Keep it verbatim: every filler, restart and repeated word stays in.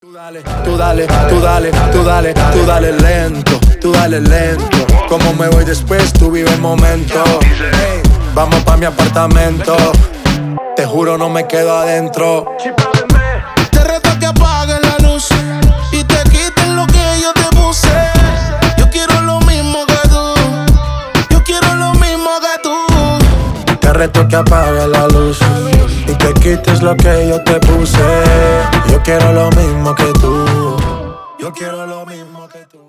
Tú dale, tú dale, tú dale, tú dale, tú dale lento, tú dale lento. Como me voy después, tú vive el momento. Hey, vamos pa' mi apartamento. Te juro no me quedo adentro. Te reto que apagues la luz y te quites lo que yo te puse. Yo quiero lo mismo que tú. Yo quiero lo mismo que tú. Te reto que apagues la luz y te quites lo que yo te puse. Yo quiero lo mismo que tú. Yo quiero lo mismo que tú.